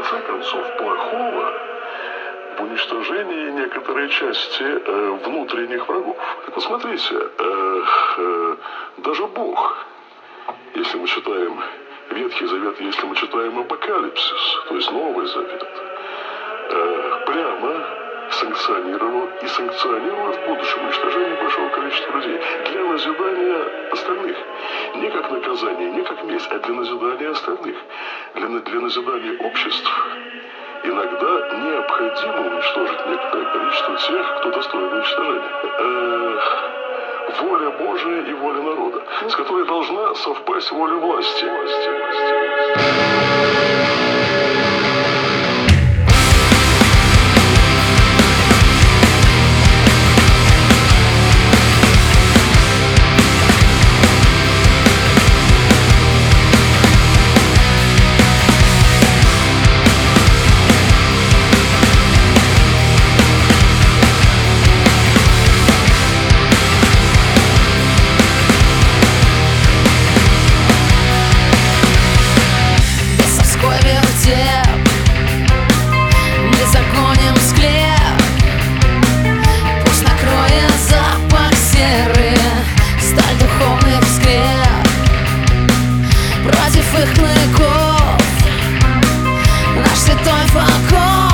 конце концов, плохого в уничтожении некоторой части внутренних врагов. Так посмотрите, даже Бог, если мы читаем Ветхий Завет, если мы читаем Апокалипсис, то есть Новый Завет, прямо санкционировал и санкционировал в будущем уничтожение большого количества людей для назидания остальных. Не как наказание, не как месть, а для назидания остальных. Для назидания обществ иногда необходимо уничтожить некоторое количество тех, кто достоин уничтожения. Воля Божия и воля народа, с которой должна совпасть воля власти. Против их клыков наш святой факов.